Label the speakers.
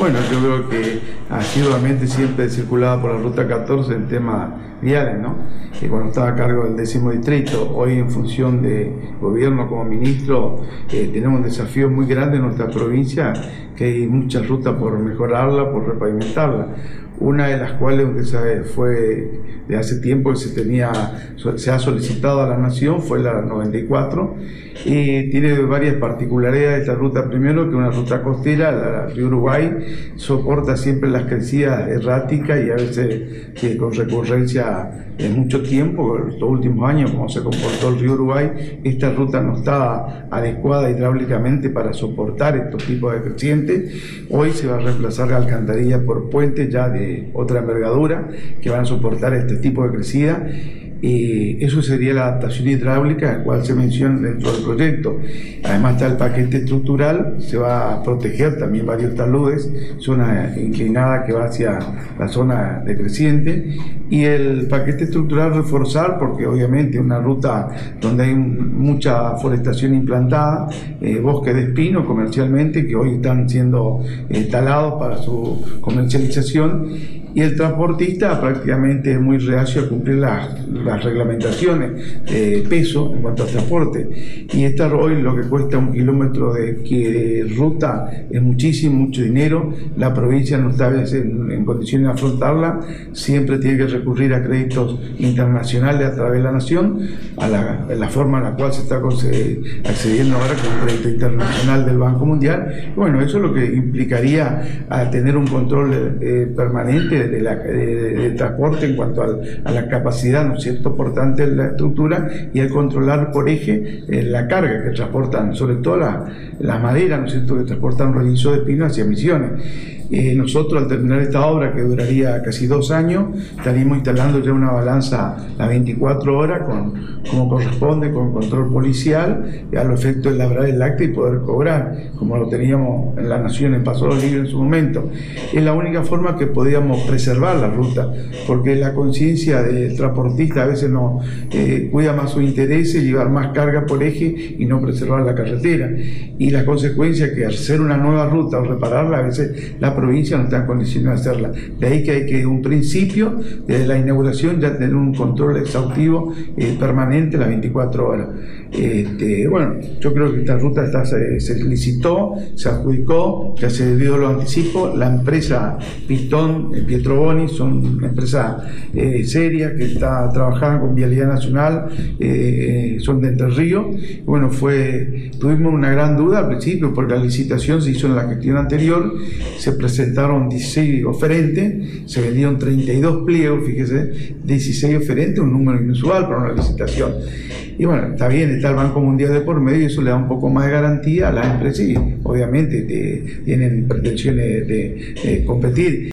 Speaker 1: Bueno, yo creo que asiduamente siempre circulaba por la Ruta 14 en temas viales, ¿no? Y cuando estaba a cargo del 10º distrito, hoy en función de gobierno como ministro, tenemos un desafío muy grande en nuestra provincia, que hay muchas rutas por mejorarla, por repavimentarla. Una de las cuales fue de hace tiempo que se ha solicitado a la Nación, fue la 94, y tiene varias particularidades esta ruta. Primero, que es una ruta costera, la Río Uruguay soporta siempre las crecidas erráticas y a veces con recurrencia en mucho tiempo. En estos últimos años, como se comportó el Río Uruguay, esta ruta no estaba adecuada hidráulicamente para soportar estos tipos de crecientes. Hoy se va a reemplazar la alcantarilla por puentes ya de otra envergadura que van a soportar este tipo de crecida. Eso sería la adaptación hidráulica, la cual se menciona dentro del proyecto. Además está el paquete estructural, se va a proteger también varios taludes, zona inclinada que va hacia la zona decreciente, y el paquete estructural reforzar, porque obviamente es una ruta donde hay mucha forestación implantada, bosque de espino comercialmente, que hoy están siendo talados para su comercialización, y el transportista prácticamente es muy reacio a cumplir las reglamentaciones de peso en cuanto al transporte. Y hoy lo que cuesta 1 kilómetro de ruta es mucho dinero. La provincia no está en condiciones de afrontarla, siempre tiene que recurrir a créditos internacionales a través de la Nación, a la forma en la cual se está accediendo ahora con un crédito internacional del Banco Mundial. Bueno, eso es lo que implicaría a tener un control permanente de transporte en cuanto a la capacidad, ¿no es cierto?, portante de la estructura, y al controlar por eje la carga que transportan, sobre todo la madera, ¿no es cierto?, que transportan rollizo de pino hacia Misiones. Nosotros, al terminar esta obra, que duraría casi 2 años, estaríamos instalando ya una balanza a 24 horas, como corresponde, con control policial, a los efectos de labrar el acta y poder cobrar, como lo teníamos en la Nación en Paso Libre en su momento. Es la única forma que podíamos preservar la ruta, porque la conciencia del transportista a veces no cuida más su interés, llevar más carga por eje y no preservar la carretera. Y la consecuencia es que al hacer una nueva ruta o repararla, a veces la provincia no está en condiciones de hacerla. De ahí que hay que, un principio, desde la inauguración, ya tener un control exhaustivo permanente las 24 horas. Bueno, yo creo que esta ruta se licitó, se adjudicó, ya se dio los anticipos. La empresa Pistón, Pietroboni, son una empresa seria que está trabajando con Vialidad Nacional, son de Entre Ríos. Bueno, tuvimos una gran duda al principio porque la licitación se hizo en la gestión anterior, se presentaron 16 oferentes, se vendieron 32 pliegos, fíjese, 16 oferentes, un número inusual para una licitación. Y bueno, está bien, está el Banco Mundial de por medio, y eso le da un poco más de garantía a las empresas y obviamente tienen pretensiones de competir.